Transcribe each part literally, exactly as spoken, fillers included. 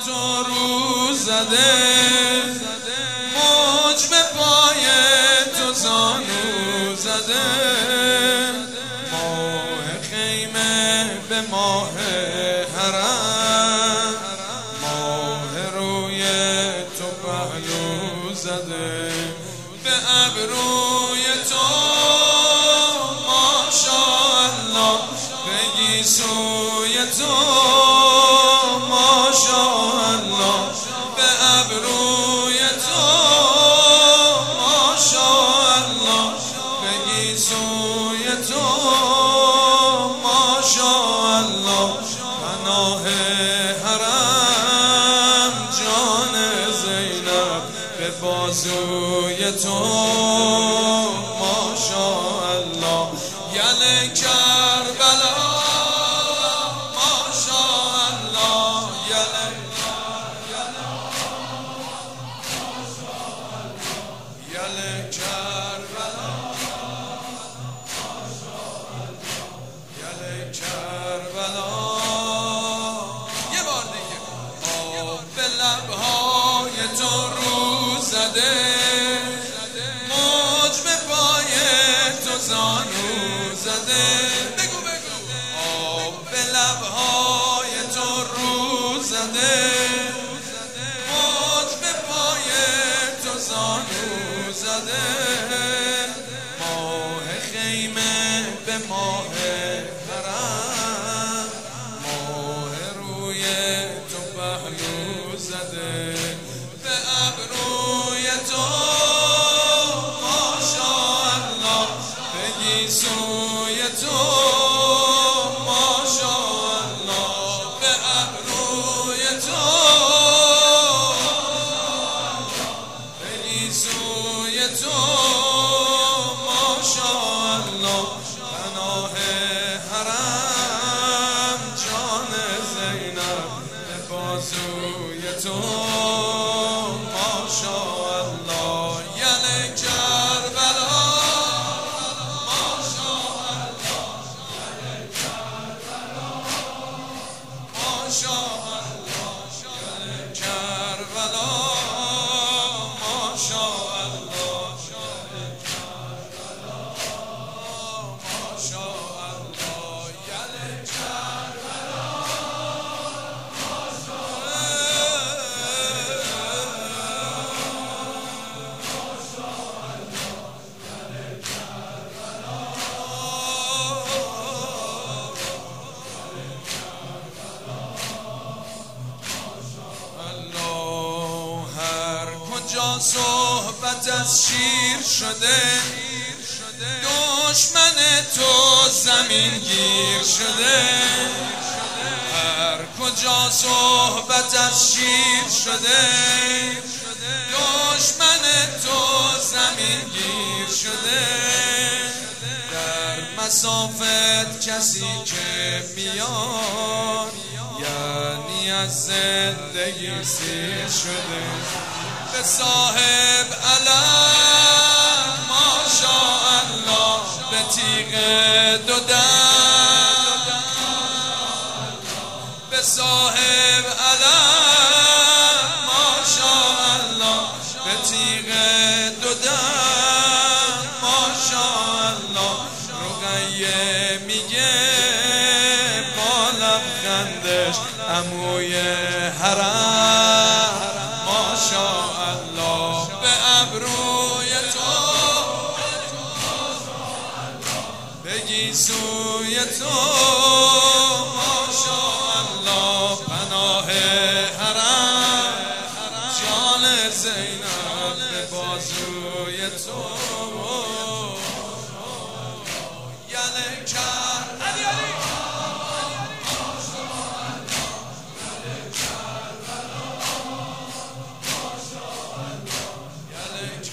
تو رو زده، موج به پای تو زانو زده، ماه خیمه به ماه حرم، ماه روی تو پهلو زده، به ابروی تو ماشاءالله، بگی سوی تو ماشاءالله، به ابروی تو ماشاءالله، بگی سوی تو ماشاءالله، پناه حرم جان زینب به بازوی تو ماشاءالله، یل کربلا ماشاءالله، یل یل کربلا یل کربلا. یه بار دیگه آب به لبهای تو رو زده، موج به پای تو زانو زده، بگو بگو آب به لبهای تو رو زده، موج به پای تو زانو زده، ماه خیمه به ماه حرم، ماه روی تو پهلو زده، به ابروی تو ماشاءالله، بگی سوی تو ماشاءالله، به ابروی تو بگی سوی تو ماشاءالله، پناه حرم جان زینب به بازوی تو ماشاءالله، یل کربلا ماشاءالله، یل کربلا ماشاءالله، یل کربلا ماشاءالله، یل کربلا ماشاءالله، یل کربلا جا صحبت از شیر شده، دشمن تو زمین گیر شده، هر کجا صحبت از شیر شده، دشمن تو زمین گیر شده، در مسافت کسی که میاد یعنی از زندگی سیر شده، به صاحب علم ماشاءالله، به تیغ دو دم، به صاحب علم ماشاءالله، به تیغ دو دم ماشاءالله، رقیه میگه با لبخندش عموی حرم ماشاءالله، به ابروی تو بگی سوی تو ماشاءالله، پناه حرم جان زینب به بازوی تو یل کربلا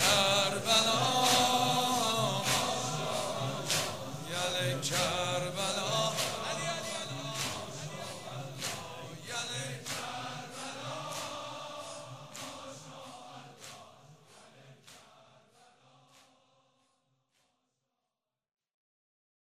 کربلا